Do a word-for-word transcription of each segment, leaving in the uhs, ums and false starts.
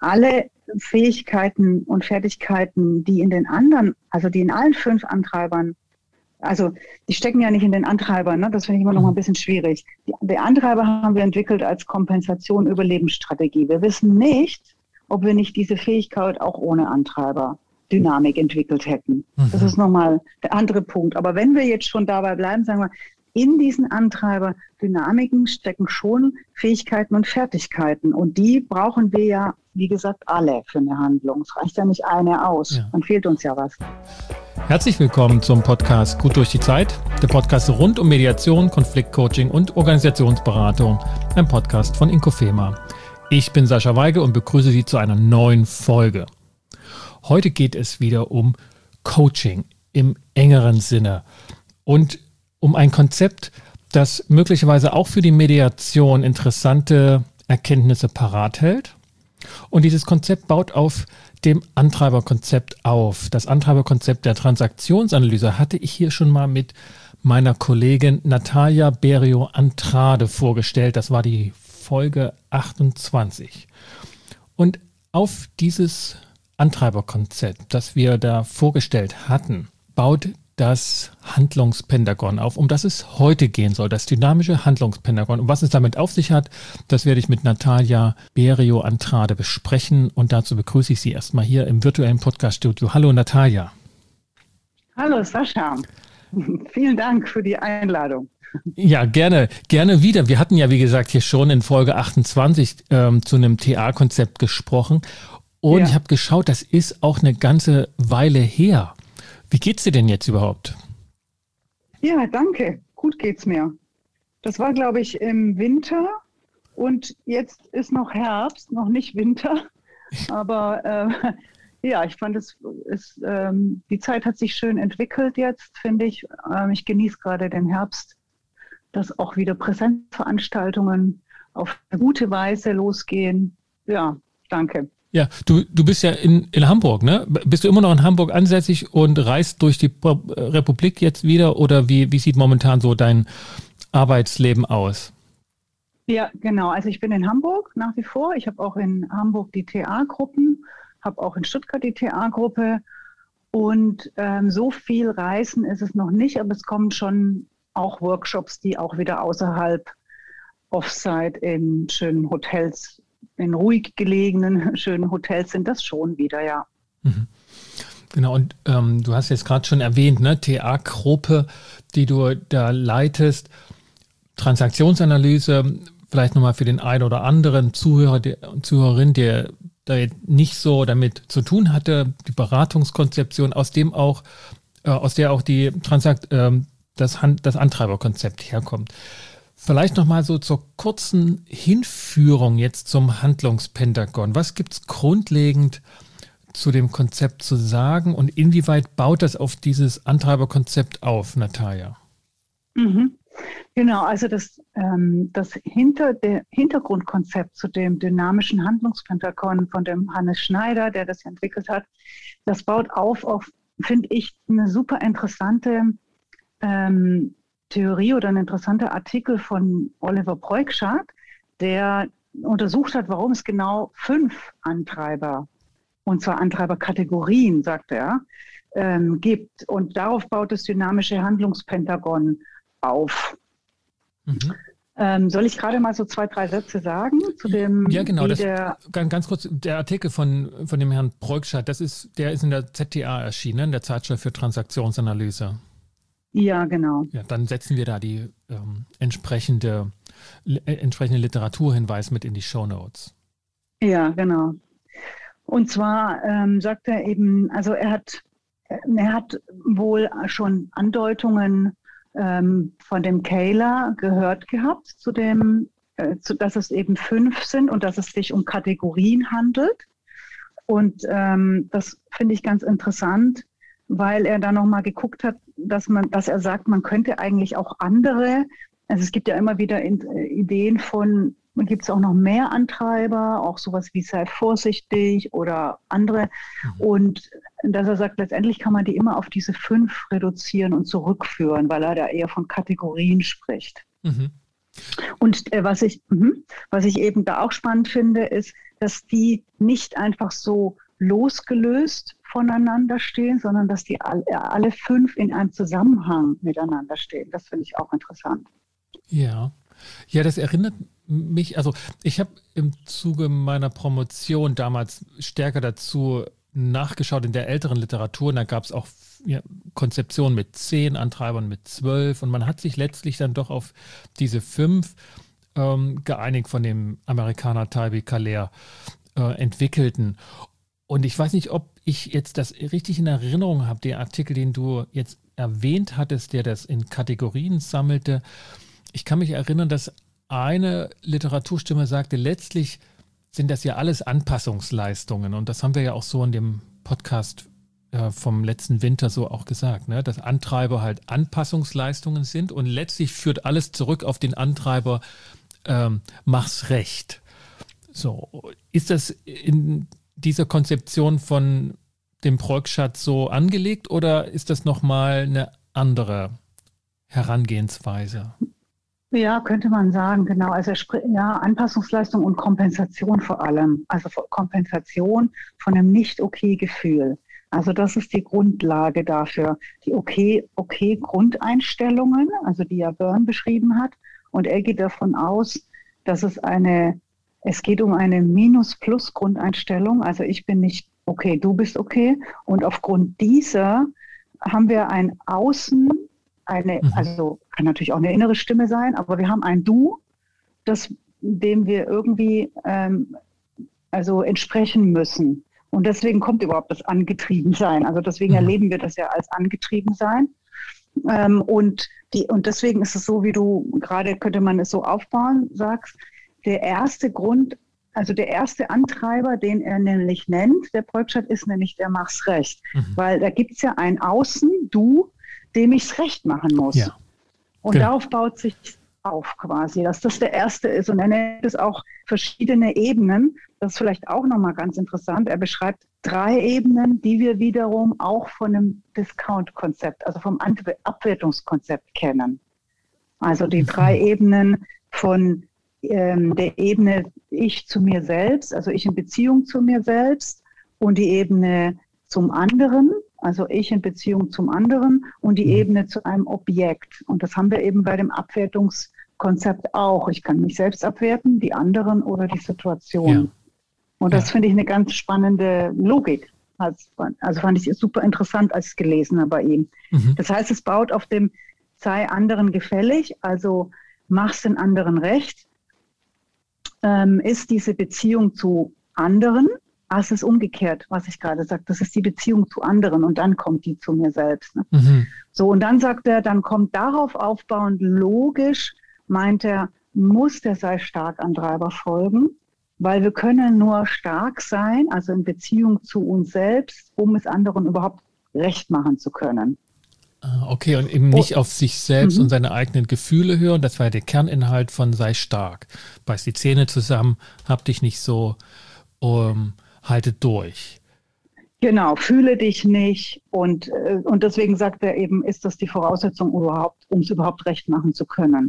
alle Fähigkeiten und Fertigkeiten, die in den anderen, also die in allen fünf Antreibern, also die stecken ja nicht in den Antreibern, ne? Das finde ich immer noch mal ein bisschen schwierig. Die, die Antreiber haben wir entwickelt als Kompensation, Überlebensstrategie. Wir wissen nicht, ob wir nicht diese Fähigkeit auch ohne Antreiber Dynamik entwickelt hätten. Mhm. Das ist nochmal der andere Punkt. Aber wenn wir jetzt schon dabei bleiben, sagen wir, in diesen Antreiber Dynamiken stecken schon Fähigkeiten und Fertigkeiten. Und die brauchen wir ja, wie gesagt, alle für eine Handlung. Es reicht ja nicht eine aus. Ja. Dann fehlt uns ja was. Herzlich willkommen zum Podcast Gut durch die Zeit, der Podcast rund um Mediation, Konfliktcoaching und Organisationsberatung, ein Podcast von Inkofema. Ich bin Sascha Weige und begrüße Sie zu einer neuen Folge. Heute geht es wieder um Coaching im engeren Sinne und um ein Konzept, das möglicherweise auch für die Mediation interessante Erkenntnisse parat hält. Und dieses Konzept baut auf dem Antreiberkonzept auf. Das Antreiberkonzept der Transaktionsanalyse hatte ich hier schon mal mit meiner Kollegin Natalia Berio-Andrade vorgestellt. Das war die Folge achtundzwanzig. Und auf dieses Antreiberkonzept, das wir da vorgestellt hatten, baut das Handlungspentagon auf, um das es heute gehen soll, das dynamische Handlungspentagon. Und was es damit auf sich hat, das werde ich mit Natalia Berio-Andrade besprechen. Und dazu begrüße ich Sie erstmal hier im virtuellen Podcast-Studio. Hallo Natalia. Hallo Sascha. Vielen Dank für die Einladung. Ja, gerne, gerne wieder. Wir hatten ja, wie gesagt, hier schon in Folge achtundzwanzig ähm, zu einem T A-Konzept gesprochen. Und ja. Ich habe geschaut, das ist auch eine ganze Weile her. Wie geht's dir denn jetzt überhaupt? Ja, danke. Gut geht's mir. Das war, glaube ich, im Winter und jetzt ist noch Herbst, noch nicht Winter. Aber äh, ja, ich fand es, es ähm, die Zeit hat sich schön entwickelt jetzt, finde ich. Ähm, ich genieße gerade den Herbst, dass auch wieder Präsenzveranstaltungen auf eine gute Weise losgehen. Ja, danke. Ja, du, du bist ja in, in Hamburg, ne? Bist du immer noch in Hamburg ansässig und reist durch die Republik jetzt wieder oder wie, wie sieht momentan so dein Arbeitsleben aus? Ja, genau. Also ich bin in Hamburg nach wie vor. Ich habe auch in Hamburg die T A-Gruppen, habe auch in Stuttgart die T A-Gruppe und ähm, so viel Reisen ist es noch nicht, aber es kommen schon auch Workshops, die auch wieder außerhalb Offsite in schönen Hotels in ruhig gelegenen, schönen Hotels sind das schon wieder, ja. Mhm. Genau, und ähm, du hast jetzt gerade schon erwähnt, ne, T A-Gruppe, die du da leitest, Transaktionsanalyse, vielleicht nochmal für den einen oder anderen Zuhörer und Zuhörerin, der da nicht so damit zu tun hatte, die Beratungskonzeption, aus dem auch, äh, aus der auch die Transakt, äh, das, Hand, das Antreiberkonzept herkommt. Vielleicht nochmal so zur kurzen Hinführung jetzt zum Handlungspentagon. Was gibt es grundlegend zu dem Konzept zu sagen und inwieweit baut das auf dieses Antreiberkonzept auf, Natalia? Mhm. Genau, also das, ähm, das hinter, der Hintergrundkonzept zu dem dynamischen Handlungspentagon von dem Hannes Schneider, der das entwickelt hat, das baut auf auf, finde ich, eine super interessante ähm, Theorie oder ein interessanter Artikel von Oliver Preukschat, der untersucht hat, warum es genau fünf Antreiber, und zwar Antreiberkategorien, sagt er, ähm, gibt. Und darauf baut das dynamische Handlungspentagon auf. Mhm. Ähm, soll ich gerade mal so zwei, drei Sätze sagen zu dem? Ja, genau. Das, der, ganz, ganz kurz, der Artikel von, von dem Herrn Preukschat, das ist, der ist in der Z T A erschienen, der Zeitschrift für Transaktionsanalyse. Ja, genau. Ja, dann setzen wir da die ähm, entsprechende, li- entsprechende Literaturhinweis mit in die Shownotes. Ja, genau. Und zwar ähm, sagt er eben, also er hat, er hat wohl schon Andeutungen ähm, von dem Kayler gehört gehabt, zu dem, äh, zu, dass es eben fünf sind und dass es sich um Kategorien handelt. Und ähm, das finde ich ganz interessant, weil er da nochmal geguckt hat, dass man, dass er sagt, man könnte eigentlich auch andere, also es gibt ja immer wieder in, äh, Ideen von, man gibt es auch noch mehr Antreiber, auch sowas wie sei vorsichtig oder andere. Mhm. Und dass er sagt, letztendlich kann man die immer auf diese fünf reduzieren und zurückführen, weil er da eher von Kategorien spricht. Mhm. Und äh, was ich, mh, was ich eben da auch spannend finde, ist, dass die nicht einfach so losgelöst voneinander stehen, sondern dass die alle, alle fünf in einem Zusammenhang miteinander stehen. Das finde ich auch interessant. Ja, ja, das erinnert mich, also ich habe im Zuge meiner Promotion damals stärker dazu nachgeschaut in der älteren Literatur, und da gab es auch ja, Konzeptionen mit zehn Antreibern, mit zwölf, und man hat sich letztlich dann doch auf diese fünf ähm, geeinigt von dem Amerikaner Taibi Kahler äh, entwickelten. Und ich weiß nicht, ob ich jetzt das richtig in Erinnerung habe, den Artikel, den du jetzt erwähnt hattest, der das in Kategorien sammelte. Ich kann mich erinnern, dass eine Literaturstimme sagte, letztlich sind das ja alles Anpassungsleistungen. Und das haben wir ja auch so in dem Podcast äh, vom letzten Winter so auch gesagt, ne? Dass Antreiber halt Anpassungsleistungen sind und letztlich führt alles zurück auf den Antreiber, ähm, mach's recht. So, ist das in dieser Konzeption von dem Preußschatz so angelegt oder ist das nochmal eine andere Herangehensweise? Ja, könnte man sagen, genau. Also ja, Anpassungsleistung und Kompensation vor allem. Also Kompensation von einem Nicht-Okay-Gefühl. Also das ist die Grundlage dafür. Die Okay-Okay-Grundeinstellungen, also die ja Byrne beschrieben hat. Und er geht davon aus, dass es eine, es geht um eine Minus-Plus-Grundeinstellung. Also ich bin nicht okay, du bist okay. Und aufgrund dieser haben wir ein Außen, eine, mhm. also kann natürlich auch eine innere Stimme sein, aber wir haben ein Du, das, dem wir irgendwie ähm, also entsprechen müssen. Und deswegen kommt überhaupt das Angetriebensein. Also deswegen mhm. erleben wir das ja als Angetriebensein. Ähm, und, die, und deswegen ist es so, wie du gerade, könnte man es so aufbauen, sagst, der erste Grund, also der erste Antreiber, den er nämlich nennt, der Preußschatz, ist nämlich der Mach's recht. Mhm. Weil da gibt es ja ein Außen, Du, dem ich es recht machen muss. Ja. Und genau. Darauf baut sich auf quasi, dass das der erste ist. Und er nennt es auch verschiedene Ebenen. Das ist vielleicht auch nochmal ganz interessant. Er beschreibt drei Ebenen, die wir wiederum auch von einem Discount-Konzept, also vom Abwertungskonzept kennen. Also die mhm. drei Ebenen von ähm, der Ebene Ich zu mir selbst, also ich in Beziehung zu mir selbst, und die Ebene zum anderen, also ich in Beziehung zum anderen, und die Ebene zu einem Objekt. Und das haben wir eben bei dem Abwertungskonzept auch. Ich kann mich selbst abwerten, die anderen oder die Situation. Ja. Und das ja. finde ich eine ganz spannende Logik. Also, also fand ich super interessant, als ich es gelesen habe bei ihm. Mhm. Das heißt, es baut auf dem sei anderen gefällig, also mach's den anderen recht, ähm, ist diese Beziehung zu anderen. Ah, es ist umgekehrt, was ich gerade sagte. Das ist die Beziehung zu anderen und dann kommt die zu mir selbst. Ne? Mhm. So, und dann sagt er, dann kommt darauf aufbauend logisch, meint er, muss der sei stark Antreiber folgen, weil wir können nur stark sein, also in Beziehung zu uns selbst, um es anderen überhaupt recht machen zu können. Okay, und eben nicht oh. auf sich selbst mhm. und seine eigenen Gefühle hören. Das war der Kerninhalt von sei stark. Beiß die Zähne zusammen, hab dich nicht so, um, haltet durch. Genau, fühle dich nicht. Und, und deswegen sagt er eben, ist das die Voraussetzung überhaupt, um es überhaupt recht machen zu können.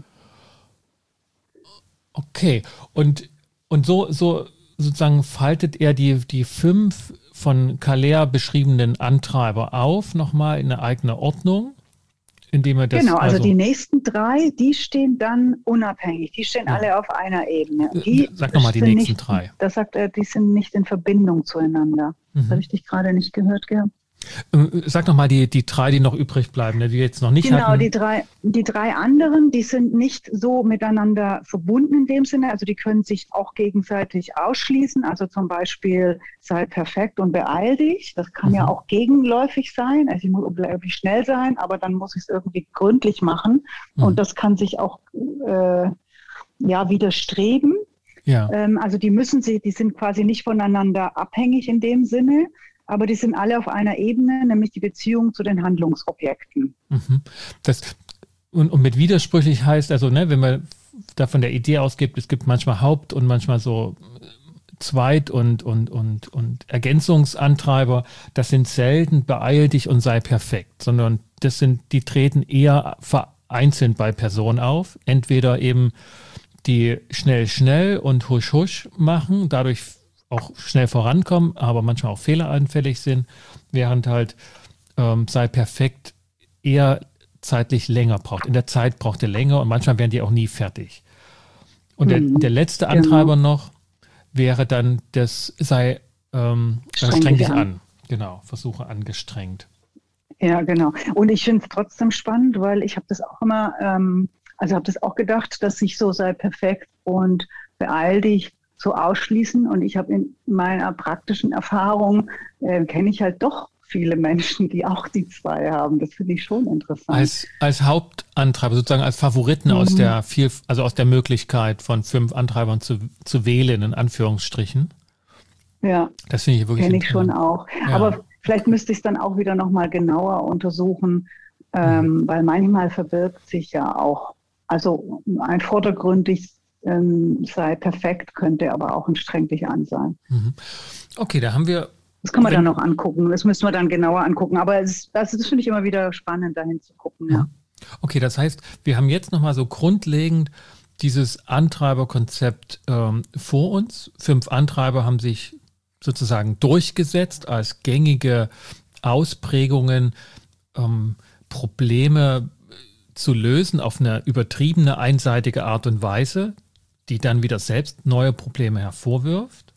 Okay, und, und so, so sozusagen faltet er die, die fünf von Kahler beschriebenen Antreiber auf, nochmal in eine eigene Ordnung, indem er das... Genau, also, also die nächsten drei, die stehen dann unabhängig, die stehen ja. alle auf einer Ebene. Die Sag nochmal die nächsten nicht, drei. Das sagt er, die sind nicht in Verbindung zueinander. Mhm. Das habe ich dich gerade nicht gehört gehabt. Sag nochmal die, die drei, die noch übrig bleiben, die wir jetzt noch nicht genau, hatten. Genau, die drei, die drei anderen, die sind nicht so miteinander verbunden in dem Sinne. Also die können sich auch gegenseitig ausschließen. Also zum Beispiel sei perfekt und beeil dich. Das kann mhm. ja auch gegenläufig sein. Also ich muss unglaublich schnell sein, aber dann muss ich es irgendwie gründlich machen. Mhm. Und das kann sich auch äh, ja, widerstreben. Ja. Ähm, also die müssen sie, die sind quasi nicht voneinander abhängig in dem Sinne. Aber die sind alle auf einer Ebene, nämlich die Beziehung zu den Handlungsobjekten. Mhm. Das, und, und mit widersprüchlich heißt, also ne, wenn man da von der Idee ausgeht, es gibt manchmal Haupt- und manchmal so Zweit- und, und, und, und Ergänzungsantreiber, das sind selten beeil dich und sei perfekt, sondern das sind, die treten eher vereinzelt bei Personen auf. Entweder eben die schnell, schnell und husch, husch machen, dadurch auch schnell vorankommen, aber manchmal auch fehleranfällig sind, während halt ähm, sei perfekt eher zeitlich länger braucht. In der Zeit braucht er länger und manchmal werden die auch nie fertig. Und der, Mhm. der letzte Genau. Antreiber noch wäre dann, das sei ähm, Streng streng dich dich an. an. Genau, versuche angestrengt. Ja, genau. Und ich finde es trotzdem spannend, weil ich habe das auch immer, ähm, also habe das auch gedacht, dass ich so sei perfekt und beeil dich so ausschließen. Und ich habe in meiner praktischen Erfahrung, äh, kenne ich halt doch viele Menschen, die auch die zwei haben. Das finde ich schon interessant. Als, als Hauptantreiber, sozusagen als Favoriten Mhm. aus der viel, also aus der Möglichkeit von fünf Antreibern zu, zu wählen, in Anführungsstrichen. Ja, Das finde ich wirklich kenne ich schon interessant. auch. Ja. Aber vielleicht müsste ich es dann auch wieder nochmal genauer untersuchen, ähm, Mhm. weil manchmal verbirgt sich ja auch, also ein vordergründig ähm, sei perfekt, könnte aber auch ein streng dich an sein. Mhm. Okay, da haben wir. Das kann man wenn, dann noch angucken, das müssen wir dann genauer angucken. Aber es, das, das finde ich immer wieder spannend, dahin zu gucken. Ja. Okay, das heißt, wir haben jetzt nochmal so grundlegend dieses Antreiberkonzept ähm, vor uns. Fünf Antreiber haben sich sozusagen durchgesetzt als gängige Ausprägungen, ähm, Probleme zu lösen auf eine übertriebene, einseitige Art und Weise, die dann wieder selbst neue Probleme hervorwirft.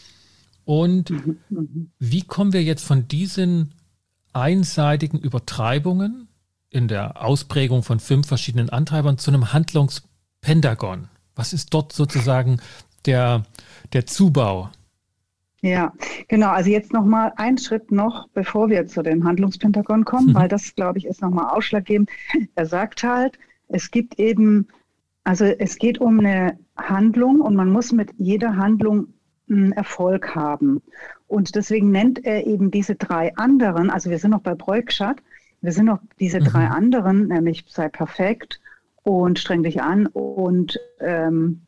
Und Mhm, mhm. wie kommen wir jetzt von diesen einseitigen Übertreibungen in der Ausprägung von fünf verschiedenen Antreibern zu einem Handlungspentagon? Was ist dort sozusagen der, der Zubau? Ja, genau. Also jetzt nochmal einen Schritt noch, bevor wir zu dem Handlungspentagon kommen, Mhm. weil das, glaube ich, ist nochmal ausschlaggebend. Er sagt halt, es gibt eben, also es geht um eine Handlung und man muss mit jeder Handlung einen Erfolg haben. Und deswegen nennt er eben diese drei anderen, also wir sind noch bei Breukschat, wir sind noch diese Mhm. drei anderen, nämlich sei perfekt und streng dich an und ähm,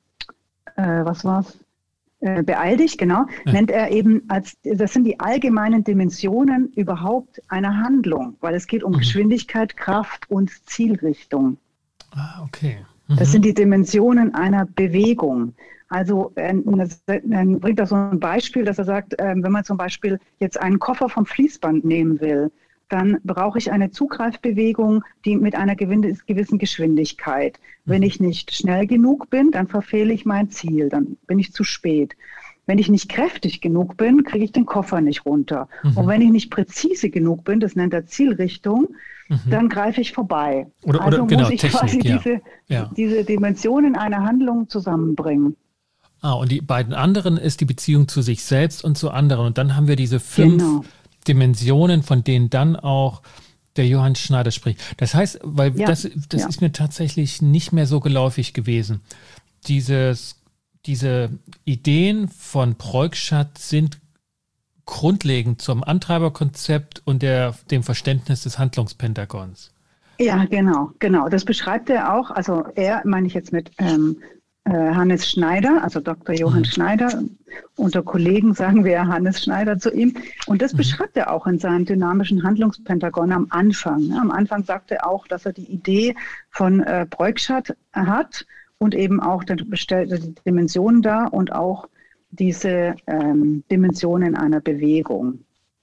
äh, was war's? Äh, beeil dich, genau, Ja. nennt er eben als, das sind die allgemeinen Dimensionen überhaupt einer Handlung, weil es geht um Mhm. Geschwindigkeit, Kraft und Zielrichtung. Ah, okay. Das Mhm. sind die Dimensionen einer Bewegung. Also er, er bringt da so ein Beispiel, dass er sagt, ähm, wenn man zum Beispiel jetzt einen Koffer vom Fließband nehmen will, dann brauche ich eine Zugreifbewegung, die mit einer gewissen Geschwindigkeit. Wenn ich nicht schnell genug bin, dann verfehle ich mein Ziel, dann bin ich zu spät. Wenn ich nicht kräftig genug bin, kriege ich den Koffer nicht runter. Mhm. Und wenn ich nicht präzise genug bin, das nennt er Zielrichtung, Mhm. dann greife ich vorbei. Oder, also oder muss genau, ich Technik, quasi ja. diese, ja. diese Dimensionen einer Handlung zusammenbringen. Ah, und die beiden anderen ist die Beziehung zu sich selbst und zu anderen. Und dann haben wir diese fünf Genau. Dimensionen, von denen dann auch der Johann Schneider spricht. Das heißt, weil Ja, das, das ja. ist mir tatsächlich nicht mehr so geläufig gewesen. Dieses, diese Ideen von Breukschat sind grundlegend zum Antreiberkonzept und der, dem Verständnis des Handlungspentagons. Ja, genau, genau. Das beschreibt er auch. Also er meine ich jetzt mit ähm, äh, Hannes Schneider, also Doktor Johann Mhm. Schneider. Unter Kollegen sagen wir Hannes Schneider zu ihm. Und das Mhm. beschreibt er auch in seinem dynamischen Handlungspentagon am Anfang. Ja, am Anfang sagt er auch, dass er die Idee von äh, Breukschat hat und eben auch die, die Dimensionen da und auch diese ähm, Dimensionen einer Bewegung.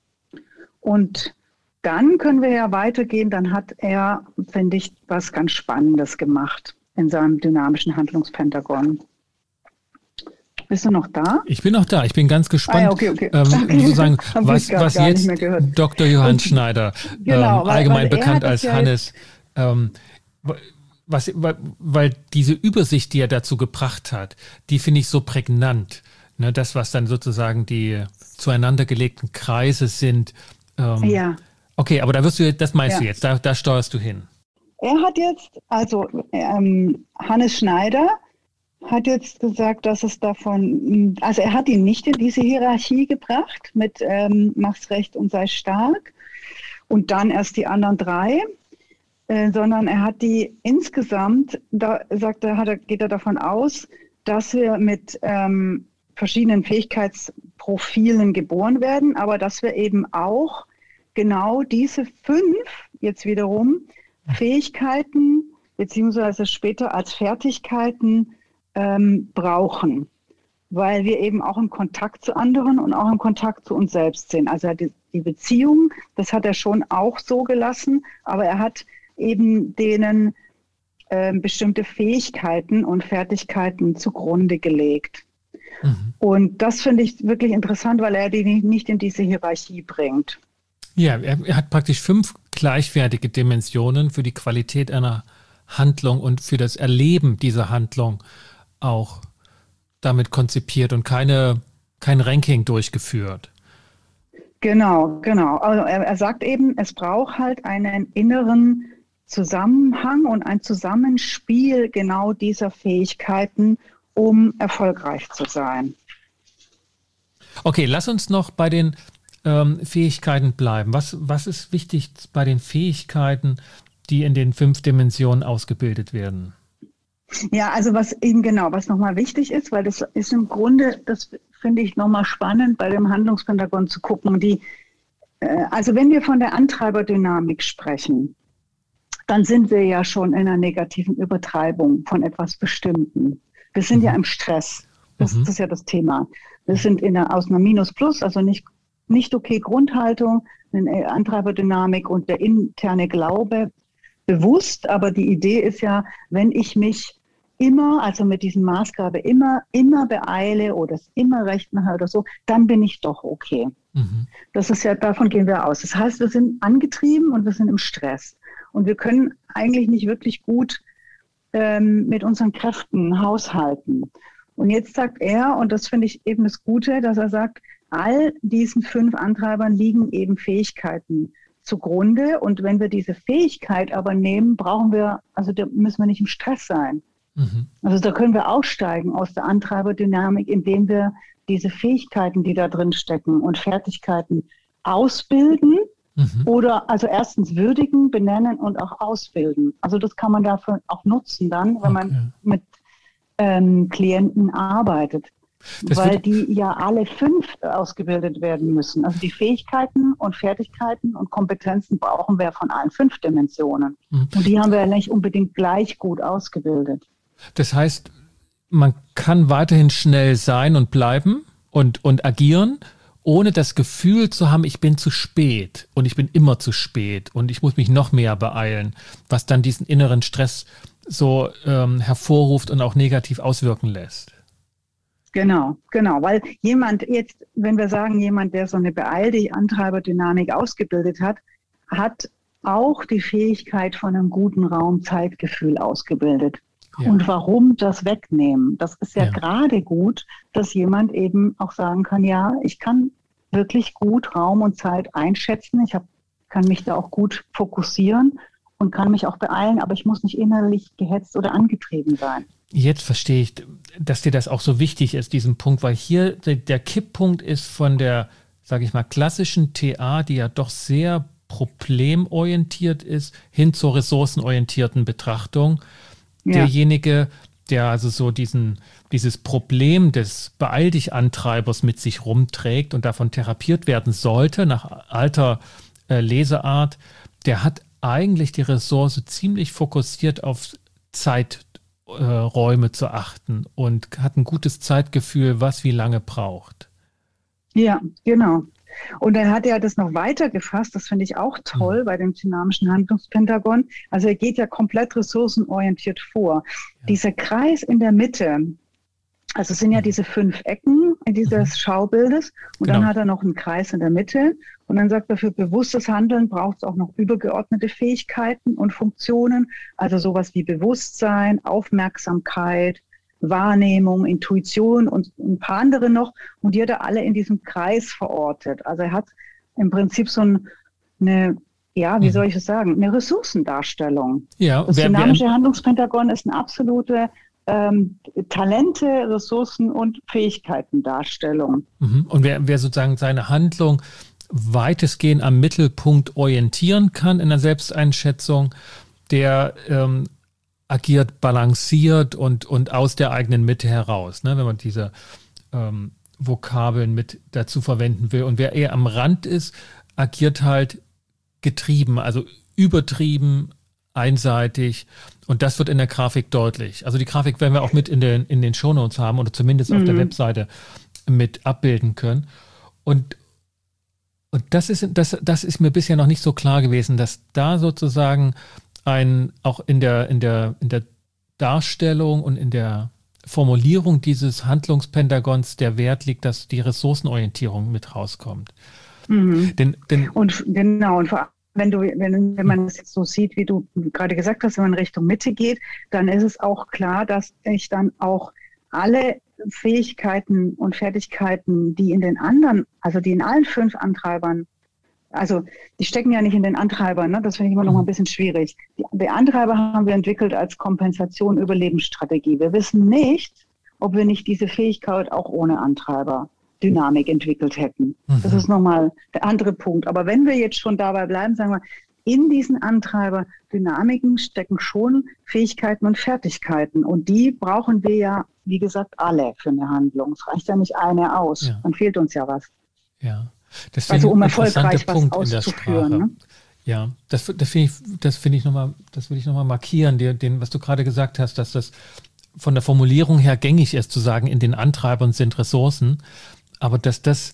Und dann können wir ja weitergehen. Dann hat er, finde ich, was ganz Spannendes gemacht in seinem dynamischen Handlungspentagon. Bist du noch da? Ich bin noch da, ich bin ganz gespannt, Ah, ja, okay, okay. Ähm, Okay. sozusagen, Hab ich was, grad was gar nicht jetzt mehr gehört. Doktor Johann Und- Schneider, Genau, ähm, weil- allgemein weil er bekannt hat es als ja Hannes, ähm, was, weil, weil diese Übersicht, die er dazu gebracht hat, die finde ich so prägnant. Ne, das, was dann sozusagen die zueinander gelegten Kreise sind. Ähm, Ja. Okay, aber da wirst du, das meinst Ja. du jetzt, da, da steuerst du hin. Er hat jetzt, also ähm, Hannes Schneider hat jetzt gesagt, dass es davon, also er hat ihn nicht in diese Hierarchie gebracht mit ähm, mach's recht und sei stark und dann erst die anderen drei, äh, sondern er hat die insgesamt, da sagt er, hat er, geht er davon aus, dass wir mit ähm, verschiedenen Fähigkeitsprofilen geboren werden, aber dass wir eben auch genau diese fünf jetzt wiederum Fähigkeiten beziehungsweise später als Fertigkeiten ähm, brauchen. weil wir eben auch im Kontakt zu anderen und auch im Kontakt zu uns selbst sind. Also die, die Beziehung, das hat er schon auch so gelassen, aber er hat eben denen äh, bestimmte Fähigkeiten und Fertigkeiten zugrunde gelegt. Mhm. Und das finde ich wirklich interessant, weil er die nicht in diese Hierarchie bringt. Ja, er, er hat praktisch fünf gleichwertige Dimensionen für die Qualität einer Handlung und für das Erleben dieser Handlung auch damit konzipiert und keine, kein Ranking durchgeführt. Genau, genau. Also er, er sagt eben, es braucht halt einen inneren Zusammenhang und ein Zusammenspiel genau dieser Fähigkeiten, um erfolgreich zu sein. Okay, lass uns noch bei den ähm, Fähigkeiten bleiben. Was, was ist wichtig bei den Fähigkeiten, die in den fünf Dimensionen ausgebildet werden? Ja, also was eben genau, was nochmal wichtig ist, weil das ist im Grunde, das finde ich nochmal spannend, bei dem Handlungspentagon zu gucken. Die, äh, also wenn wir von der Antreiberdynamik sprechen, dann sind wir ja schon in einer negativen Übertreibung von etwas Bestimmten. Wir sind mhm. ja im Stress. Das, mhm. das ist ja das Thema. Wir sind in einer, aus einer Minus-Plus, also nicht, nicht okay Grundhaltung, eine Antreiberdynamik und der interne Glaube bewusst. Aber die Idee ist ja, wenn ich mich immer, also mit diesem Maßgabe immer, immer beeile oder es immer recht mache oder so, dann bin ich doch okay. Mhm. Das ist ja, davon gehen wir aus. Das heißt, wir sind angetrieben und wir sind im Stress. Und wir können eigentlich nicht wirklich gut ähm, mit unseren Kräften haushalten. Und jetzt sagt er, und das finde ich eben das Gute, dass er sagt, all diesen fünf Antreibern liegen eben Fähigkeiten zugrunde. Und wenn wir diese Fähigkeit aber nehmen, brauchen wir, also da müssen wir nicht im Stress sein. Mhm. Also da können wir aussteigen aus der Antreiberdynamik, indem wir diese Fähigkeiten, die da drin stecken und Fertigkeiten ausbilden. Mhm. Oder also erstens würdigen, benennen und auch ausbilden. Also das kann man dafür auch nutzen dann, wenn okay. man mit ähm, Klienten arbeitet. Das weil die ja alle fünf ausgebildet werden müssen. Also die Fähigkeiten und Fertigkeiten und Kompetenzen brauchen wir von allen fünf Dimensionen. Mhm. Und die haben wir ja nicht unbedingt gleich gut ausgebildet. Das heißt, man kann weiterhin schnell sein und bleiben und, und agieren, ohne das Gefühl zu haben, ich bin zu spät und ich bin immer zu spät und ich muss mich noch mehr beeilen, was dann diesen inneren Stress so ähm, hervorruft und auch negativ auswirken lässt. Genau, genau, weil jemand jetzt, wenn wir sagen, jemand, der so eine beeilte Antreiberdynamik ausgebildet hat, hat auch die Fähigkeit von einem guten Raum-Zeitgefühl ausgebildet. Ja. Und warum das wegnehmen? Das ist ja, ja gerade gut, dass jemand eben auch sagen kann, ja, ich kann wirklich gut Raum und Zeit einschätzen, ich hab, kann mich da auch gut fokussieren und kann mich auch beeilen, aber ich muss nicht innerlich gehetzt oder angetrieben sein. Jetzt verstehe ich, dass dir das auch so wichtig ist, diesen Punkt, weil hier der, der Kipppunkt ist von der, sage ich mal, klassischen T A, die ja doch sehr problemorientiert ist, hin zur ressourcenorientierten Betrachtung. Ja. Derjenige, der also so diesen, dieses Problem des Beeil-dich-Antreibers mit sich rumträgt und davon therapiert werden sollte, nach alter äh, Leseart, der hat eigentlich die Ressource ziemlich fokussiert auf Zeiträume äh, zu achten und hat ein gutes Zeitgefühl, was wie lange braucht. Ja, genau. Und er hat ja das noch weiter gefasst, das finde ich auch toll mhm. bei dem dynamischen Handlungspentagon. Also er geht ja komplett ressourcenorientiert vor. Ja. Dieser Kreis in der Mitte, also es sind ja diese fünf Ecken in dieses mhm. Schaubildes und genau. dann hat er noch einen Kreis in der Mitte und dann sagt er, für bewusstes Handeln braucht es auch noch übergeordnete Fähigkeiten und Funktionen, also sowas wie Bewusstsein, Aufmerksamkeit, Wahrnehmung, Intuition und ein paar andere noch. Und die hat er alle in diesem Kreis verortet. Also er hat im Prinzip so eine, ja, wie soll ich es sagen, eine Ressourcendarstellung. Ja, das wer, dynamische wer, Handlungspentagon ist eine absolute ähm, Talente, Ressourcen und Fähigkeiten-Darstellung. Und wer, wer sozusagen seine Handlung weitestgehend am Mittelpunkt orientieren kann in der Selbsteinschätzung, der ähm, agiert balanciert und, und aus der eigenen Mitte heraus, ne, wenn man diese ähm, Vokabeln mit dazu verwenden will. Und wer eher am Rand ist, agiert halt getrieben, also übertrieben, einseitig. Und das wird in der Grafik deutlich. Also die Grafik werden wir auch mit in den, in den Shownotes haben oder zumindest mhm. auf der Webseite mit abbilden können. Und, und das ist, das, das ist mir bisher noch nicht so klar gewesen, dass da sozusagen ein, auch in der, in der, in der Darstellung und in der Formulierung dieses Handlungspentagons der Wert liegt, dass die Ressourcenorientierung mit rauskommt. Mhm. Denn, denn, und genau, und vor allem, wenn du, wenn, wenn man es jetzt so sieht, wie du gerade gesagt hast, wenn man Richtung Mitte geht, dann ist es auch klar, dass ich dann auch alle Fähigkeiten und Fertigkeiten, die in den anderen, also die in allen fünf Antreibern, also die stecken ja nicht in den Antreibern, ne? Das finde ich immer noch mal ein bisschen schwierig. Die, die Antreiber haben wir entwickelt als Kompensation Überlebensstrategie. Wir wissen nicht, ob wir nicht diese Fähigkeit auch ohne Antreiber Dynamik entwickelt hätten. Mhm. Das ist nochmal der andere Punkt. Aber wenn wir jetzt schon dabei bleiben, sagen wir, in diesen Antreiber-Dynamiken stecken schon Fähigkeiten und Fertigkeiten. Und die brauchen wir ja, wie gesagt, alle für eine Handlung. Es reicht ja nicht eine aus. Ja. Dann fehlt uns ja was. Ja. Das also um erfolgreich was auszuführen. Ne? Ja, das, das finde ich, das finde ich nochmal, das will ich nochmal markieren, den, den, was du gerade gesagt hast, dass das von der Formulierung her gängig ist, zu sagen, in den Antreibern sind Ressourcen. Aber dass das,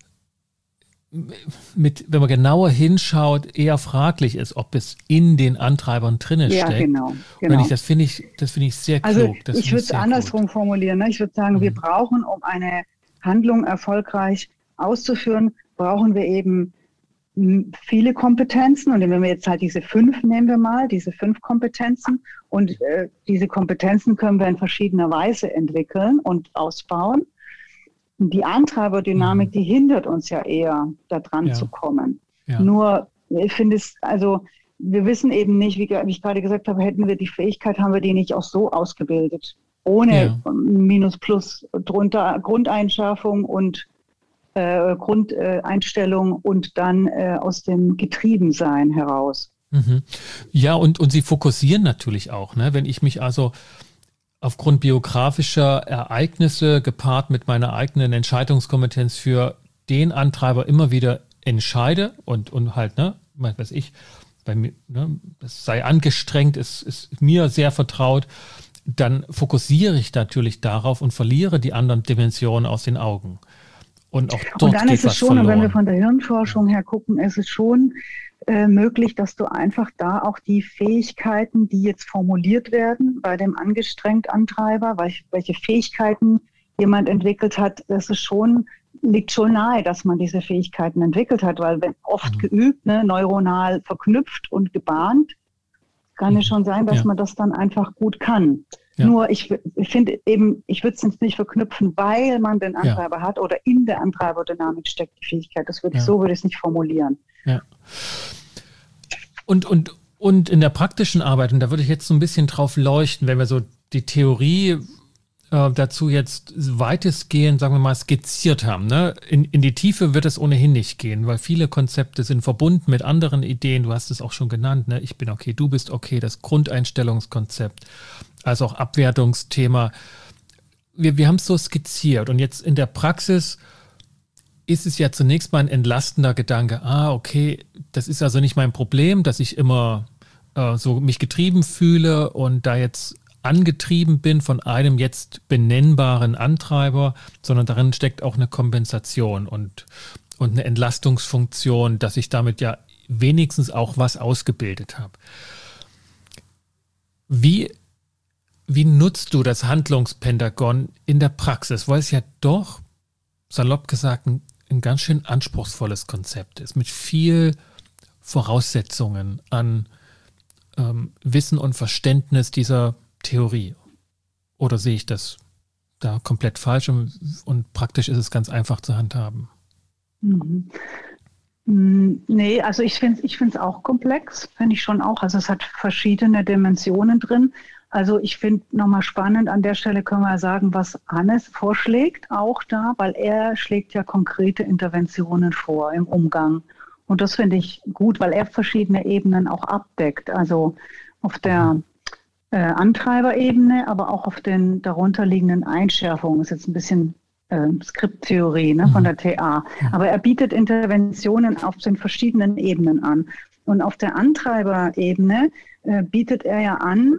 mit, wenn man genauer hinschaut, eher fraglich ist, ob es in den Antreibern drinne ja, steckt. Genau, genau. Und ich, das finde ich, das finde ich sehr klug. Also das ich würde es andersrum gut. formulieren. Ne? Ich würde sagen, mhm. wir brauchen, um eine Handlung erfolgreich auszuführen, brauchen wir eben viele Kompetenzen. Und wenn wir jetzt halt diese fünf nehmen wir mal, diese fünf Kompetenzen. Und äh, diese Kompetenzen können wir in verschiedener Weise entwickeln und ausbauen. Die Antreiberdynamik, die hindert uns ja eher, da dran ja. zu kommen. Ja. Nur, ich finde es, also wir wissen eben nicht, wie, wie ich gerade gesagt habe, hätten wir die Fähigkeit, haben wir die nicht auch so ausgebildet. Ohne ja. Minus, Plus, drunter, Grundeinschärfung und äh, Grundeinstellung und dann äh, aus dem Getriebensein heraus. Mhm. Ja, und, und sie fokussieren natürlich auch, ne? Wenn ich mich also aufgrund biografischer Ereignisse gepaart mit meiner eigenen Entscheidungskompetenz für den Antreiber immer wieder entscheide und, und halt, ne, was weiß ich, bei mir, ne, es sei angestrengt, es ist mir sehr vertraut, dann fokussiere ich natürlich darauf und verliere die anderen Dimensionen aus den Augen. Und auch dort und dann geht ist es was schon, verloren. Und wenn wir von der Hirnforschung her gucken, ist es schon äh, möglich, dass du einfach da auch die Fähigkeiten, die jetzt formuliert werden bei dem angestrengt Antreiber, welche, welche Fähigkeiten jemand entwickelt hat, das ist schon, liegt schon nahe, dass man diese Fähigkeiten entwickelt hat, weil wenn oft mhm. geübt, ne, neuronal verknüpft und gebahnt, kann mhm. es schon sein, dass ja. man das dann einfach gut kann. Ja. Nur ich, ich finde eben, ich würde es jetzt nicht verknüpfen, weil man den Antreiber ja. hat oder in der Antreiberdynamik steckt die Fähigkeit. Das würde ich, ja. so würde ich es nicht formulieren. Ja. Und, und, und in der praktischen Arbeit, und da würde ich jetzt so ein bisschen drauf leuchten, wenn wir so die Theorie äh, dazu jetzt weitestgehend, sagen wir mal, skizziert haben. Ne? In, in die Tiefe wird es ohnehin nicht gehen, weil viele Konzepte sind verbunden mit anderen Ideen. Du hast es auch schon genannt, ne? Ich bin okay, du bist okay, das Grundeinstellungskonzept, also auch Abwertungsthema. Wir, wir haben es so skizziert und jetzt in der Praxis ist es ja zunächst mal ein entlastender Gedanke. Ah, okay, das ist also nicht mein Problem, dass ich immer äh, so mich getrieben fühle und da jetzt angetrieben bin von einem jetzt benennbaren Antreiber, sondern darin steckt auch eine Kompensation und, und eine Entlastungsfunktion, dass ich damit ja wenigstens auch was ausgebildet habe. Wie Wie nutzt du das Handlungspentagon in der Praxis? Weil es ja doch, salopp gesagt, ein, ein ganz schön anspruchsvolles Konzept ist, mit viel Voraussetzungen an ähm, Wissen und Verständnis dieser Theorie. Oder sehe ich das da komplett falsch und, und praktisch ist es ganz einfach zu handhaben? Mhm. Nee, also ich finde es ich finde es auch komplex, finde ich schon auch. Also es hat verschiedene Dimensionen drin. Also ich finde nochmal spannend, an der Stelle können wir sagen, was Hannes vorschlägt, auch da, weil er schlägt ja konkrete Interventionen vor im Umgang. Und das finde ich gut, weil er verschiedene Ebenen auch abdeckt. Also auf der äh, Antreiberebene, aber auch auf den darunterliegenden Einschärfungen. Das ist jetzt ein bisschen äh, Skripttheorie, ne, von der T A. Aber er bietet Interventionen auf den verschiedenen Ebenen an. Und auf der Antreiberebene äh, bietet er ja an,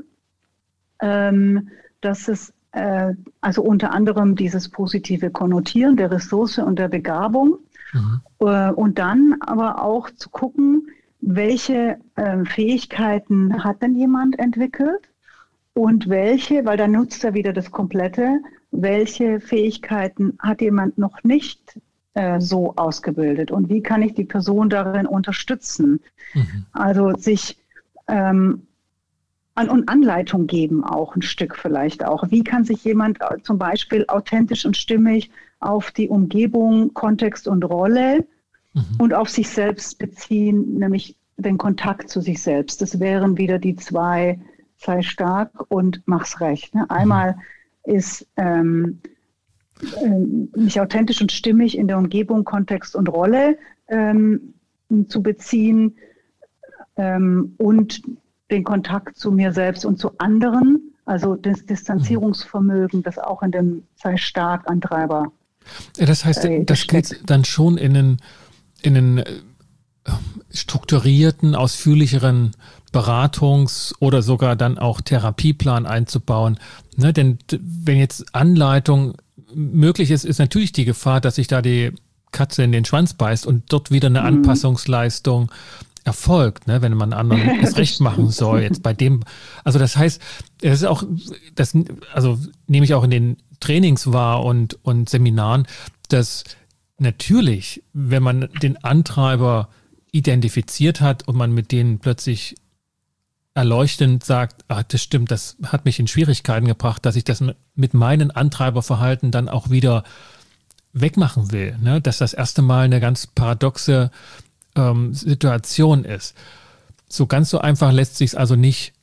ähm, dass es äh, also unter anderem dieses positive Konnotieren der Ressource und der Begabung mhm. äh, und dann aber auch zu gucken, welche äh, Fähigkeiten hat denn jemand entwickelt und welche, weil dann nutzt er wieder das Komplette, welche Fähigkeiten hat jemand noch nicht äh, so ausgebildet und wie kann ich die Person darin unterstützen? Mhm. Also sich ähm, an und Anleitung geben auch ein Stück vielleicht auch. Wie kann sich jemand zum Beispiel authentisch und stimmig auf die Umgebung, Kontext und Rolle mhm. und auf sich selbst beziehen, nämlich den Kontakt zu sich selbst. Das wären wieder die zwei, sei stark und mach's recht. Ne? Einmal mhm. ist ähm, äh, mich authentisch und stimmig in der Umgebung, Kontext und Rolle ähm, zu beziehen ähm, und den Kontakt zu mir selbst und zu anderen, also das Distanzierungsvermögen, das auch in dem sei stark Antreiber. Ja, das heißt, äh, das geht dann schon in einen, in einen strukturierten, ausführlicheren Beratungs- oder sogar dann auch Therapieplan einzubauen. Ne, denn wenn jetzt Anleitung möglich ist, ist natürlich die Gefahr, dass sich da die Katze in den Schwanz beißt und dort wieder eine mhm. Anpassungsleistung erfolgt, ne, wenn man anderen es recht machen soll. Jetzt bei dem, also das heißt, es ist auch, das, also nehme ich auch in den Trainings wahr und, und Seminaren, dass natürlich, wenn man den Antreiber identifiziert hat und man mit denen plötzlich erleuchtend sagt, ah, das stimmt, das hat mich in Schwierigkeiten gebracht, dass ich das mit meinem Antreiberverhalten dann auch wieder wegmachen will, ne, dass das erste Mal eine ganz paradoxe Ähm, Situation ist. So ganz so einfach lässt sich es also nicht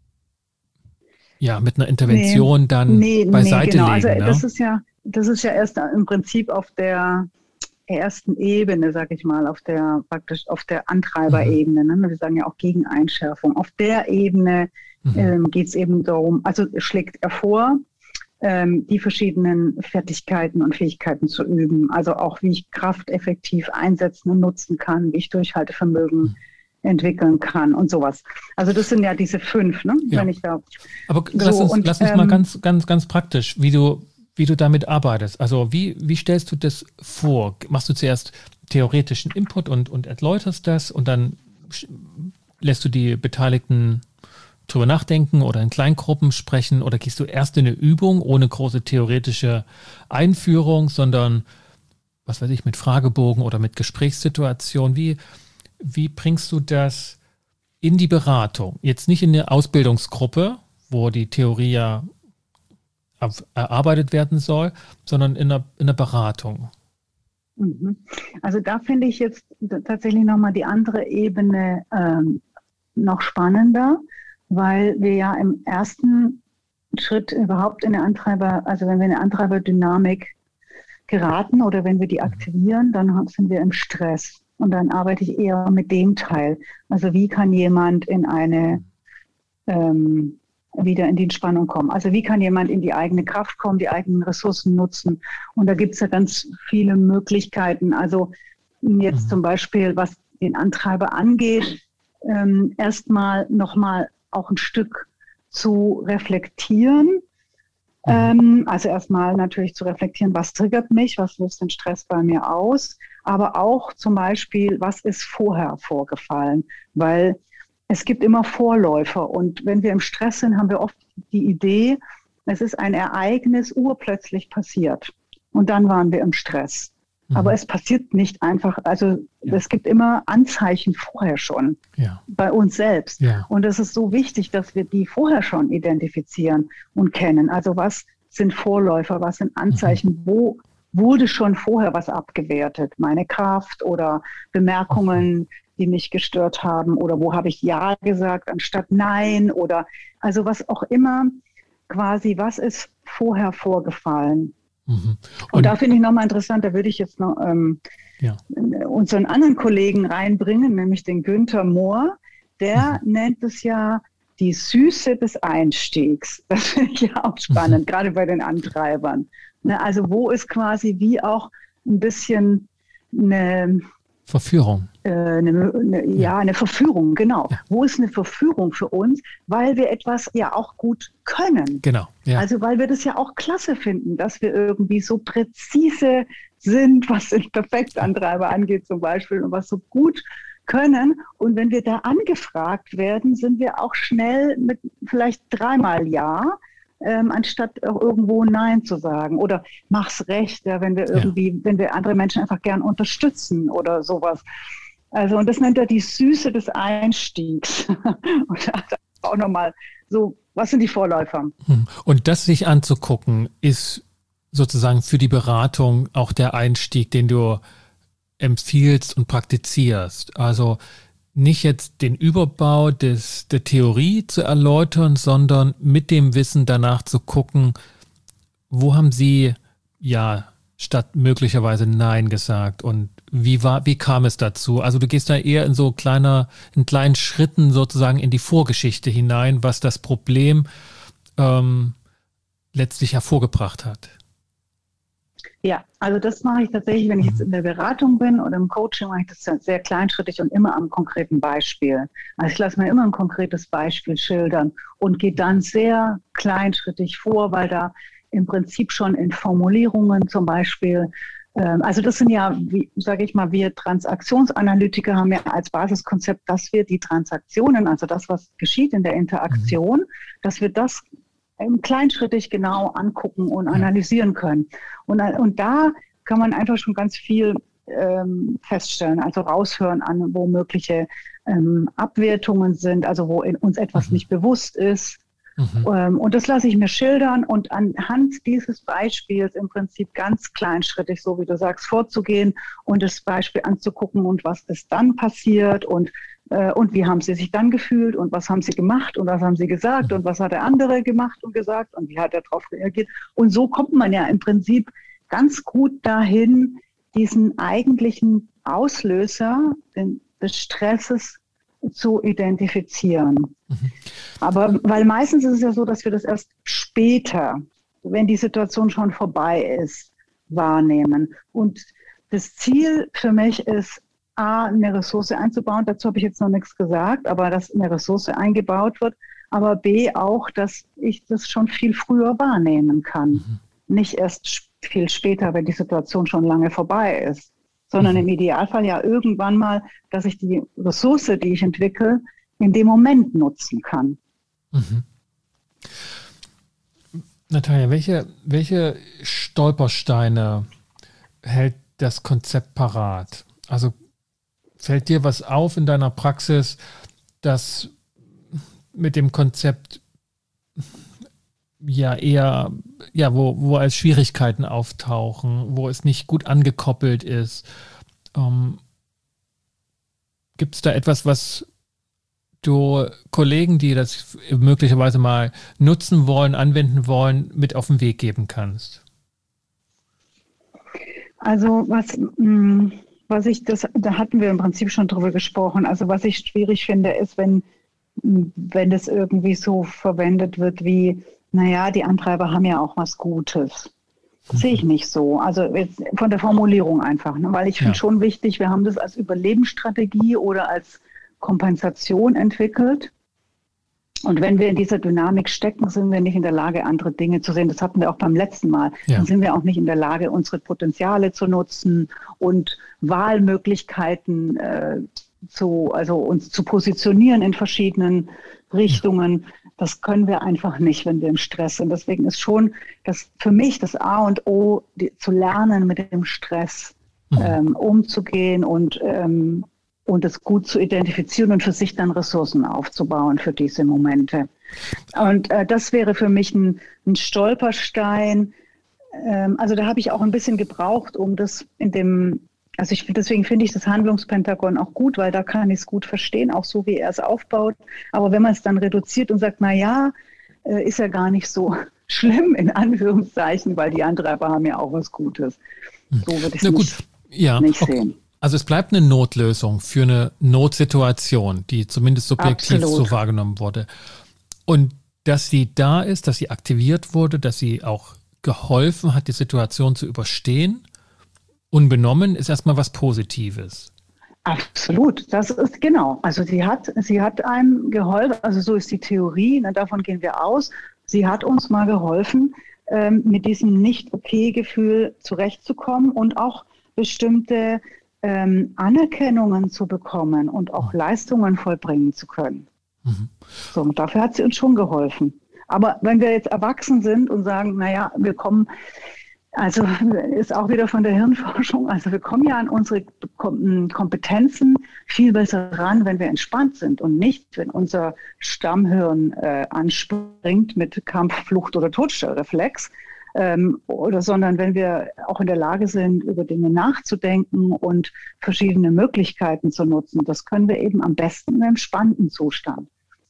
ja, mit einer Intervention nee, dann nee, beiseite nee, genau. legen. Also, ne? das ist ja, das ist ja erst im Prinzip auf der ersten Ebene, sag ich mal, auf der praktisch auf der Antreiberebene. Mhm. Ne? Wir sagen ja auch Gegeneinschärfung. Auf der Ebene mhm. ähm, geht es eben darum, also schlägt er vor, ähm, die verschiedenen Fertigkeiten und Fähigkeiten zu üben. Also auch, wie ich Kraft effektiv einsetzen und nutzen kann, wie ich Durchhaltevermögen mhm. entwickeln kann und sowas. Also das sind ja diese fünf, ne? Ja. Wenn ich da Aber so, lass uns, und, lass uns ähm, mal ganz, ganz, ganz praktisch, wie du, wie du damit arbeitest. Also wie, wie stellst du das vor? Machst du zuerst theoretischen Input und, und erläuterst das und dann lässt du die Beteiligten drüber nachdenken oder in Kleingruppen sprechen oder gehst du erst in eine Übung ohne große theoretische Einführung, sondern, was weiß ich, mit Fragebogen oder mit Gesprächssituation? Wie, wie bringst du das in die Beratung? Jetzt nicht in eine Ausbildungsgruppe, wo die Theorie ja erarbeitet werden soll, sondern in einer, in einer Beratung. Also da finde ich jetzt tatsächlich nochmal die andere Ebene ähm, noch spannender, weil wir ja im ersten Schritt überhaupt in eine Antreiber, also wenn wir in eine Antreiberdynamik geraten oder wenn wir die aktivieren, dann sind wir im Stress. Und dann arbeite ich eher mit dem Teil. Also wie kann jemand in eine, ähm, wieder in die Entspannung kommen? Also wie kann jemand in die eigene Kraft kommen, die eigenen Ressourcen nutzen? Und da gibt es ja ganz viele Möglichkeiten. Also jetzt mhm. zum Beispiel, was den Antreiber angeht, ähm, erstmal nochmal auch ein Stück zu reflektieren. Ähm, also erstmal natürlich zu reflektieren, was triggert mich, was löst den Stress bei mir aus, aber auch zum Beispiel, was ist vorher vorgefallen, weil es gibt immer Vorläufer und wenn wir im Stress sind, haben wir oft die Idee, es ist ein Ereignis urplötzlich passiert und dann waren wir im Stress. Aber es passiert nicht einfach, also ja. es gibt immer Anzeichen vorher schon ja. bei uns selbst. Ja. Und es ist so wichtig, dass wir die vorher schon identifizieren und kennen. Also was sind Vorläufer, was sind Anzeichen, mhm. wo wurde schon vorher was abgewertet? Meine Kraft oder Bemerkungen, mhm. die mich gestört haben oder wo habe ich Ja gesagt anstatt Nein oder also was auch immer quasi, was ist vorher vorgefallen? Und, und da finde ich nochmal interessant, da würde ich jetzt noch ähm, ja. unseren anderen Kollegen reinbringen, nämlich den Günther Mohr. Der mhm. nennt es ja die Süße des Einstiegs. Das finde ich ja auch spannend, mhm. gerade bei den Antreibern. Ne, also wo ist quasi wie auch ein bisschen eine, Verführung. Äh, eine, eine, ja. ja, eine Verführung, genau. Ja. Wo ist eine Verführung für uns? Weil wir etwas ja auch gut können. Genau. Ja. Also weil wir das ja auch klasse finden, dass wir irgendwie so präzise sind, was den Perfektantreiber angeht zum Beispiel und was so gut können. Und wenn wir da angefragt werden, sind wir auch schnell mit vielleicht dreimal Ja, ähm, anstatt auch irgendwo Nein zu sagen. Oder mach's recht, ja, wenn wir irgendwie, ja. wenn wir andere Menschen einfach gern unterstützen oder sowas. Also, und das nennt er die Süße des Einstiegs. Und da auch nochmal so, was sind die Vorläufer? Und das sich anzugucken, ist sozusagen für die Beratung auch der Einstieg, den du empfiehlst und praktizierst. Also nicht jetzt den Überbau des, der Theorie zu erläutern, sondern mit dem Wissen danach zu gucken, wo haben Sie ja statt möglicherweise Nein gesagt und wie war, wie kam es dazu? Also du gehst da eher in so kleiner, in kleinen Schritten sozusagen in die Vorgeschichte hinein, was das Problem ähm, letztlich hervorgebracht hat. Ja, also das mache ich tatsächlich, wenn ich jetzt in der Beratung bin oder im Coaching, mache ich das sehr kleinschrittig und immer am konkreten Beispiel. Also ich lasse mir immer ein konkretes Beispiel schildern und gehe dann sehr kleinschrittig vor, weil da im Prinzip schon in Formulierungen zum Beispiel, ähm, also das sind ja, wie sage ich mal, wir Transaktionsanalytiker haben ja als Basiskonzept, dass wir die Transaktionen, also das, was geschieht in der Interaktion, dass wir das kleinschrittig genau angucken und analysieren können. Und, und da kann man einfach schon ganz viel ähm, feststellen, also raushören an, wo mögliche ähm, Abwertungen sind, also wo in uns etwas mhm. nicht bewusst ist. Mhm. Ähm, und das lasse ich mir schildern und anhand dieses Beispiels im Prinzip ganz kleinschrittig, so wie du sagst, vorzugehen und das Beispiel anzugucken und was ist dann passiert und Und wie haben sie sich dann gefühlt und was haben sie gemacht und was haben sie gesagt und was hat der andere gemacht und gesagt und wie hat er darauf reagiert. Und so kommt man ja im Prinzip ganz gut dahin, diesen eigentlichen Auslöser des Stresses zu identifizieren. Mhm. Aber weil meistens ist es ja so, dass wir das erst später, wenn die Situation schon vorbei ist, wahrnehmen. Und das Ziel für mich ist, A, eine Ressource einzubauen, dazu habe ich jetzt noch nichts gesagt, aber dass eine Ressource eingebaut wird, aber B, auch, dass ich das schon viel früher wahrnehmen kann. Mhm. Nicht erst viel später, wenn die Situation schon lange vorbei ist, sondern mhm. im Idealfall ja irgendwann mal, dass ich die Ressource, die ich entwickle, in dem Moment nutzen kann. Mhm. Natalia, welche, welche Stolpersteine hält das Konzept parat? Also fällt dir was auf in deiner Praxis, das mit dem Konzept ja eher, ja, wo, wo als Schwierigkeiten auftauchen, wo es nicht gut angekoppelt ist? Ähm, gibt es da etwas, was du Kollegen, die das möglicherweise mal nutzen wollen, anwenden wollen, mit auf den Weg geben kannst? Also was... Mh Was ich das, da hatten wir im Prinzip schon drüber gesprochen. Also was ich schwierig finde, ist, wenn, wenn das irgendwie so verwendet wird wie, naja, die Antreiber haben ja auch was Gutes. Das sehe ich nicht so. Also jetzt von der Formulierung einfach, ne? Weil ich finde ja. schon wichtig, wir haben das als Überlebensstrategie oder als Kompensation entwickelt. Und wenn wir in dieser Dynamik stecken, sind wir nicht in der Lage, andere Dinge zu sehen. Das hatten wir auch beim letzten Mal. Ja. Dann sind wir auch nicht in der Lage, unsere Potenziale zu nutzen und Wahlmöglichkeiten äh, zu, also uns zu positionieren in verschiedenen Richtungen. Das können wir einfach nicht, wenn wir im Stress sind. Deswegen ist schon das für mich das A und O, die, zu lernen, mit dem Stress mhm. ähm, umzugehen und ähm, und es gut zu identifizieren und für sich dann Ressourcen aufzubauen für diese Momente. Und äh, das wäre für mich ein, ein Stolperstein. Ähm, also da habe ich auch ein bisschen gebraucht, um das in dem, also ich, deswegen finde ich das Handlungspentagon auch gut, weil da kann ich es gut verstehen, auch so, wie er es aufbaut. Aber wenn man es dann reduziert und sagt, na ja, äh, ist ja gar nicht so schlimm, in Anführungszeichen, weil die Antreiber haben ja auch was Gutes. So würde ich es nicht, ja, nicht okay. sehen. Also es bleibt eine Notlösung für eine Notsituation, die zumindest subjektiv Absolut. so wahrgenommen wurde. Und dass sie da ist, dass sie aktiviert wurde, dass sie auch geholfen hat, die Situation zu überstehen, unbenommen, ist erstmal was Positives. Absolut, das ist genau. Also sie hat, sie hat einem geholfen, also so ist die Theorie, ne, davon gehen wir aus. Sie hat uns mal geholfen, ähm, mit diesem Nicht-Okay-Gefühl zurechtzukommen und auch bestimmte ähm, Anerkennungen zu bekommen und auch Leistungen vollbringen zu können. Mhm. So, und dafür hat sie uns schon geholfen. Aber wenn wir jetzt erwachsen sind und sagen, naja, wir kommen, also ist auch wieder von der Hirnforschung, also wir kommen ja an unsere Kompetenzen viel besser ran, wenn wir entspannt sind und nicht, wenn unser Stammhirn äh, anspringt mit Kampf, Flucht oder Totstellreflex, ähm, oder, sondern wenn wir auch in der Lage sind, über Dinge nachzudenken und verschiedene Möglichkeiten zu nutzen. Das können wir eben am besten im entspannten Zustand.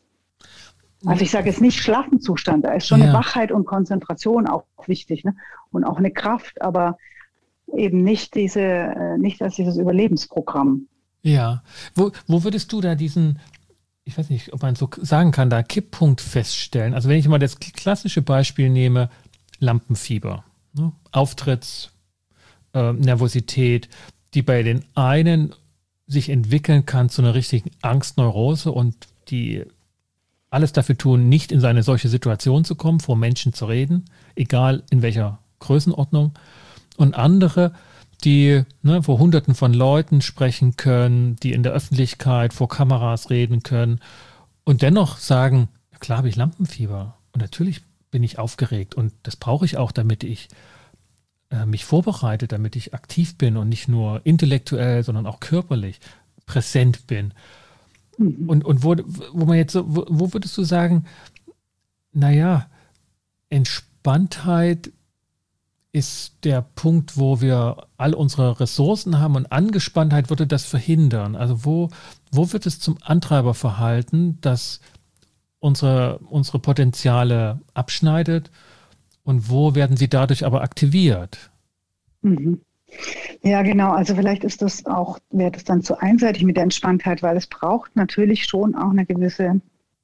Also ich sage jetzt nicht schlaffen Zustand, da ist schon ja. eine Wachheit und Konzentration auch wichtig, ne? Und auch eine Kraft, aber eben nicht diese, nicht als dieses Überlebensprogramm. Ja, wo, wo würdest du da diesen, ich weiß nicht, ob man so sagen kann, da Kipppunkt feststellen? Also wenn ich mal das klassische Beispiel nehme, Lampenfieber, ne? Auftritts, äh, Nervosität, die bei den einen sich entwickeln kann zu einer richtigen Angstneurose und die alles dafür tun, nicht in eine solche Situation zu kommen, vor Menschen zu reden, egal in welcher Größenordnung. Und andere, die ne, vor Hunderten von Leuten sprechen können, die in der Öffentlichkeit vor Kameras reden können und dennoch sagen, ja, klar habe ich Lampenfieber und natürlich bin ich aufgeregt und das brauche ich auch, damit ich äh, mich vorbereite, damit ich aktiv bin und nicht nur intellektuell, sondern auch körperlich präsent bin. Und, und wo, wo man jetzt so, wo, wo würdest du sagen, naja, Entspanntheit ist der Punkt, wo wir all unsere Ressourcen haben und Angespanntheit würde das verhindern. Also wo, wo wird es zum Antreiberverhalten, das unsere, unsere Potenziale abschneidet und wo werden sie dadurch aber aktiviert? Mhm. Ja, genau. Also vielleicht ist das auch, wäre das dann zu einseitig mit der Entspanntheit, weil es braucht natürlich schon auch eine gewisse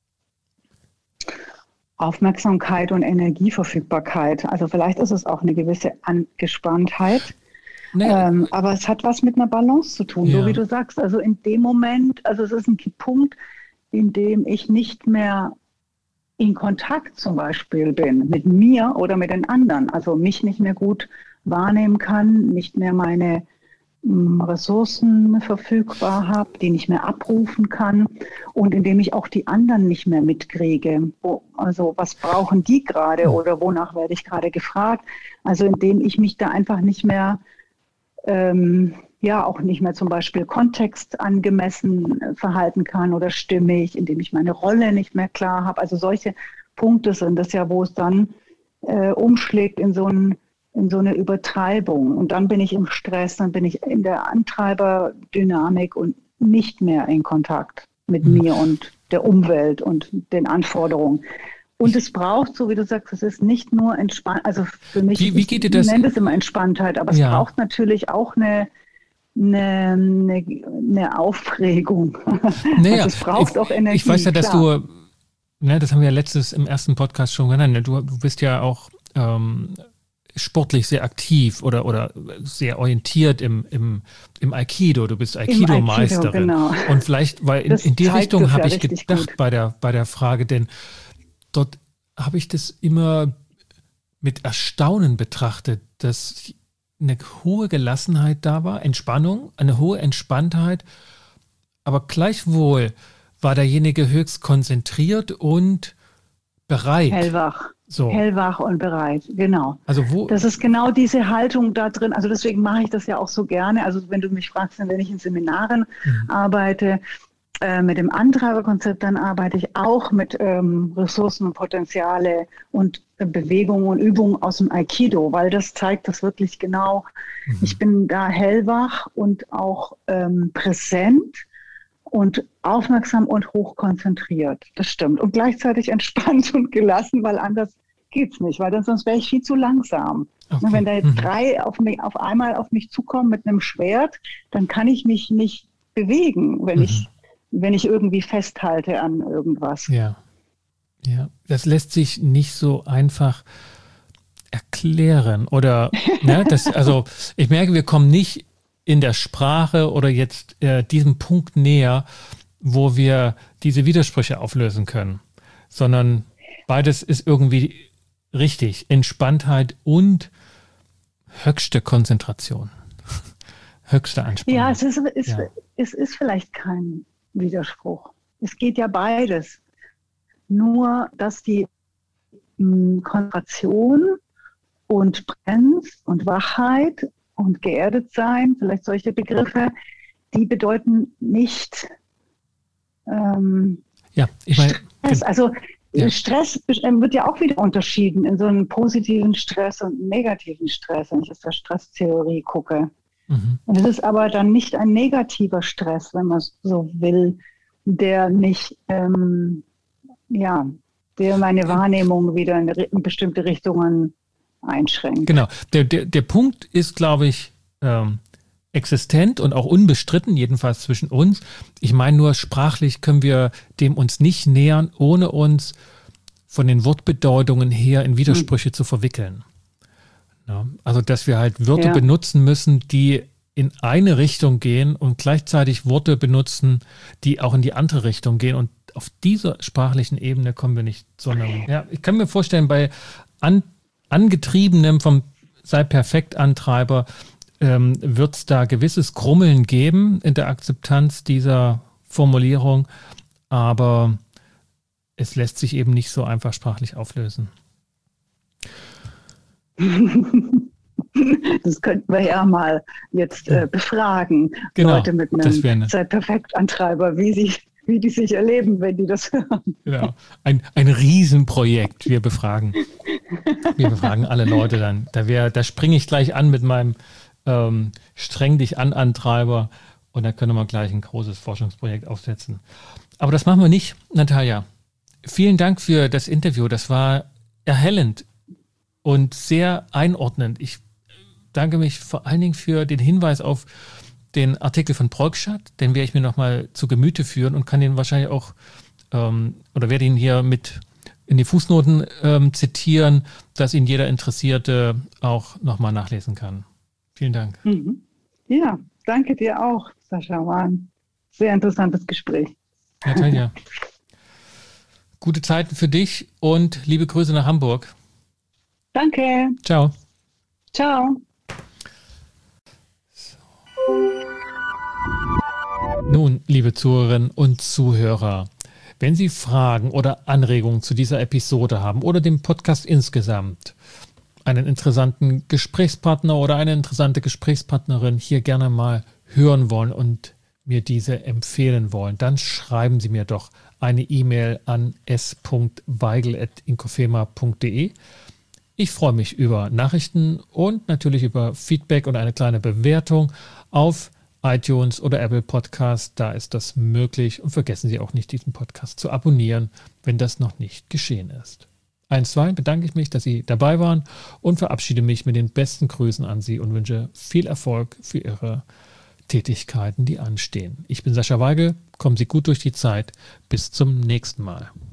Aufmerksamkeit und Energieverfügbarkeit. Also vielleicht ist es auch eine gewisse Angespanntheit. Naja. Ähm, aber es hat was mit einer Balance zu tun, ja. So wie du sagst. Also in dem Moment, also es ist ein Punkt, in dem ich nicht mehr in Kontakt zum Beispiel bin mit mir oder mit den anderen. Also mich nicht mehr gut wahrnehmen kann, nicht mehr meine mh, Ressourcen verfügbar habe, die nicht mehr abrufen kann und indem ich auch die anderen nicht mehr mitkriege. Wo, also was brauchen die gerade oder wonach werde ich gerade gefragt? Also indem ich mich da einfach nicht mehr, ähm, ja auch nicht mehr zum Beispiel kontextangemessen verhalten kann oder stimmig, indem ich meine Rolle nicht mehr klar habe. Also solche Punkte sind das ja, wo es dann äh, umschlägt in so ein in so eine Übertreibung. Und dann bin ich im Stress, dann bin ich in der Antreiberdynamik und nicht mehr in Kontakt mit mhm. mir und der Umwelt und den Anforderungen. Und es braucht, so wie du sagst, es ist nicht nur entspannt, also für mich, wie, wie geht ich, dir das? ich nenne es immer Entspanntheit, aber es ja. braucht natürlich auch eine, eine, eine, eine Aufregung. Naja, also es braucht ich, auch Energie. Ich weiß ja, dass klar. du, ne, das haben wir ja letztes im ersten Podcast schon genannt, du, du bist ja auch ähm, sportlich sehr aktiv oder, oder sehr orientiert im, im, im Aikido. Du bist Aikido-Meisterin. Aikido, genau. Und vielleicht, weil in, in die Richtung habe ja ich gedacht bei der, bei der Frage, denn dort habe ich das immer mit Erstaunen betrachtet, dass eine hohe Gelassenheit da war, Entspannung, eine hohe Entspanntheit, aber gleichwohl war derjenige höchst konzentriert und bereit. Hellwach. So. Hellwach und bereit, genau. Also wo, das ist genau diese Haltung da drin. Also deswegen mache ich das ja auch so gerne. Also wenn du mich fragst, wenn ich in Seminaren mhm. arbeite, äh, mit dem Antreiberkonzept, dann arbeite ich auch mit ähm, Ressourcen und Potenziale und äh, Bewegungen und Übungen aus dem Aikido, weil das zeigt das wirklich genau. Mhm. Ich bin da hellwach und auch ähm, präsent und aufmerksam und hochkonzentriert. Das stimmt. Und gleichzeitig entspannt und gelassen, weil anders geht's nicht, weil dann, sonst wäre ich viel zu langsam. Okay. Wenn da jetzt mhm. drei auf, mich, auf einmal auf mich zukommen mit einem Schwert, dann kann ich mich nicht bewegen, wenn, mhm. ich, wenn ich irgendwie festhalte an irgendwas. Ja. Ja, das lässt sich nicht so einfach erklären. Oder, ne, das, also ich merke, wir kommen nicht in der Sprache oder jetzt äh, diesem Punkt näher, wo wir diese Widersprüche auflösen können, sondern beides ist irgendwie richtig. Entspanntheit und höchste Konzentration, höchste Anspannung. Ja, es ist, ist, ja. es ist vielleicht kein Widerspruch. Es geht ja beides. Nur, dass die mh, Konzentration und Präsenz und Wachheit und geerdet sein, vielleicht solche Begriffe, die bedeuten nicht ähm, ja, ich meine, Stress. Also ja. Stress wird ja auch wieder unterschieden in so einen positiven Stress und einen negativen Stress, wenn ich aus der Stresstheorie gucke. Mhm. Und es ist aber dann nicht ein negativer Stress, wenn man so will, der mich, ähm, ja, der meine Wahrnehmung wieder in, in bestimmte Richtungen einschränkt. Genau. Der, der, der Punkt ist, glaube ich, ähm, existent und auch unbestritten, jedenfalls zwischen uns. Ich meine nur, sprachlich können wir dem uns nicht nähern, ohne uns von den Wortbedeutungen her in Widersprüche hm. zu verwickeln. Ja, also, dass wir halt Wörter ja. benutzen müssen, die in eine Richtung gehen und gleichzeitig Worte benutzen, die auch in die andere Richtung gehen. Und auf dieser sprachlichen Ebene kommen wir nicht, sondern ja, ich kann mir vorstellen, bei an, angetriebenem vom Sei-Perfekt-Antreiber ähm, wird es da gewisses Krummeln geben in der Akzeptanz dieser Formulierung, aber es lässt sich eben nicht so einfach sprachlich auflösen. Das könnten wir ja mal jetzt äh, befragen, genau, Leute mit einem Sei-Perfekt-Antreiber, wie sie, wie die sich erleben, wenn die das hören. Genau, ein, ein Riesenprojekt. Wir befragen, wir befragen alle Leute dann. Da, wär, da springe ich gleich an mit meinem ähm, Streng dich an Antreiber und da können wir gleich ein großes Forschungsprojekt aufsetzen. Aber das machen wir nicht, Natalia. Vielen Dank für das Interview. Das war erhellend und sehr einordnend. Ich danke mich vor allen Dingen für den Hinweis auf den Artikel von Prokschat, den werde ich mir nochmal zu Gemüte führen und kann den wahrscheinlich auch, ähm, oder werde ihn hier mit in die Fußnoten ähm, zitieren, dass ihn jeder Interessierte auch nochmal nachlesen kann. Vielen Dank. Mhm. Ja, danke dir auch, Sascha. War ein sehr interessantes Gespräch. Natalia, gute Zeiten für dich und liebe Grüße nach Hamburg. Danke. Ciao. Ciao. Nun, liebe Zuhörerinnen und Zuhörer, wenn Sie Fragen oder Anregungen zu dieser Episode haben oder dem Podcast insgesamt, einen interessanten Gesprächspartner oder eine interessante Gesprächspartnerin hier gerne mal hören wollen und mir diese empfehlen wollen, dann schreiben Sie mir doch eine E-Mail an s punkt weigel at inkofema punkt de. Ich freue mich über Nachrichten und natürlich über Feedback und eine kleine Bewertung auf iTunes oder Apple Podcast. Da ist das möglich. Und vergessen Sie auch nicht, diesen Podcast zu abonnieren, wenn das noch nicht geschehen ist. Einstweilen bedanke ich mich, dass Sie dabei waren und verabschiede mich mit den besten Grüßen an Sie und wünsche viel Erfolg für Ihre Tätigkeiten, die anstehen. Ich bin Sascha Weigel. Kommen Sie gut durch die Zeit. Bis zum nächsten Mal.